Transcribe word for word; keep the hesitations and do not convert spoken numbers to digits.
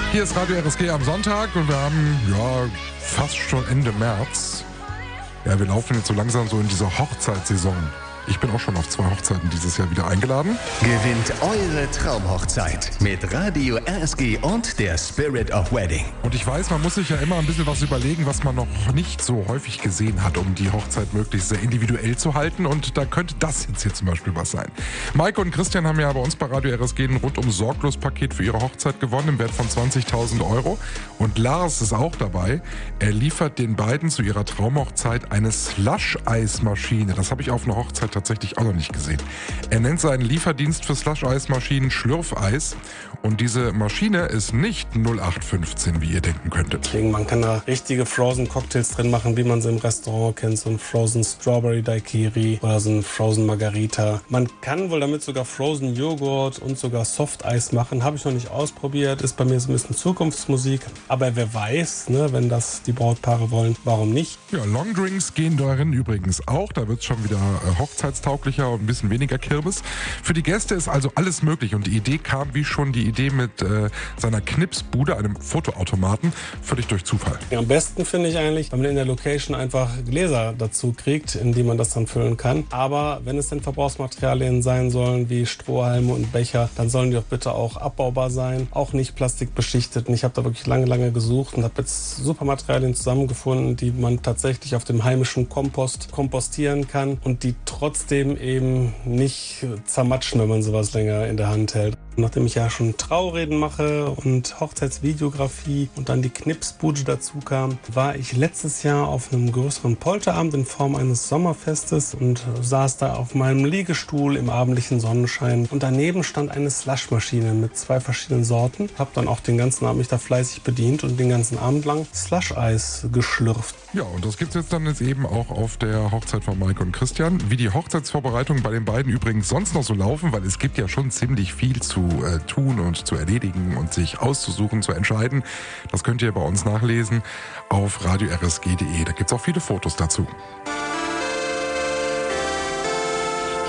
Hier ist Radio R S G am Sonntag und wir haben ja fast schon Ende März. Ja, wir laufen jetzt so langsam so in diese Hochzeitssaison. Ich bin auch schon auf zwei Hochzeiten dieses Jahr wieder eingeladen. Gewinnt eure Traumhochzeit mit Radio R S G und der Spirit of Wedding. Und ich weiß, man muss sich ja immer ein bisschen was überlegen, was man noch nicht so häufig gesehen hat, um die Hochzeit möglichst sehr individuell zu halten. Und da könnte das jetzt hier zum Beispiel was sein. Maike und Christian haben ja bei uns bei Radio R S G ein rundum sorglos Paket für ihre Hochzeit gewonnen im Wert von zwanzigtausend Euro. Und Lars ist auch dabei. Er liefert den beiden zu ihrer Traumhochzeit eine Slush-Eismaschine. Das habe ich auf einer Hochzeit tatsächlich auch noch nicht gesehen. Er nennt seinen Lieferdienst für Slush-Eismaschinen Schlürfeis. Und diese Maschine ist nicht null acht fünfzehn, wie ihr denken könntet. Man kann da richtige Frozen Cocktails drin machen, wie man sie im Restaurant kennt. So ein Frozen Strawberry Daiquiri oder so ein Frozen Margarita. Man kann wohl damit sogar Frozen Joghurt und sogar Softeis machen. Habe ich noch nicht ausprobiert. Ist bei mir so ein bisschen Zukunftsmusik. Aber wer weiß, ne, wenn das die Brautpaare wollen, warum nicht? Ja, Longdrinks gehen darin übrigens auch. Da wird es schon wieder äh, hochzeitstauglicher und ein bisschen weniger Kirmes. Für die Gäste ist also alles möglich. Und die Idee kam, wie schon die Idee mit äh, seiner Knipsbude, einem Fotoautomaten, völlig durch Zufall. Ja, am besten finde ich eigentlich, wenn man in der Location einfach Gläser dazu kriegt, in die man das dann füllen kann. Aber wenn es denn Verbrauchsmaterialien sein sollen, wie Strohhalme und Becher, dann sollen die doch bitte auch abbaubar sein, auch nicht plastikbeschichtet. Und ich habe da wirklich lange, lange gesucht und habe jetzt super Materialien zusammengefunden, die man tatsächlich auf dem heimischen Kompost kompostieren kann und die trotzdem eben nicht zermatschen, wenn man sowas länger in der Hand hält. Nachdem ich ja schon Traureden mache und Hochzeitsvideografie und dann die Knipsbude dazu kam, war ich letztes Jahr auf einem größeren Polterabend in Form eines Sommerfestes und saß da auf meinem Liegestuhl im abendlichen Sonnenschein. Und daneben stand eine Slushmaschine mit zwei verschiedenen Sorten. Hab dann auch den ganzen Abend mich da fleißig bedient und den ganzen Abend lang Slush-Eis geschlürft. Ja, und das gibt's jetzt dann jetzt eben auch auf der Hochzeit von Maike und Christian. Wie die Hochzeitsvorbereitungen bei den beiden übrigens sonst noch so laufen, weil es gibt ja schon ziemlich viel zu äh, tun und zu erledigen und sich auszusuchen, zu entscheiden. Das könnt ihr bei uns nachlesen auf radio r s g punkt d e. Da gibt's auch viele Fotos dazu.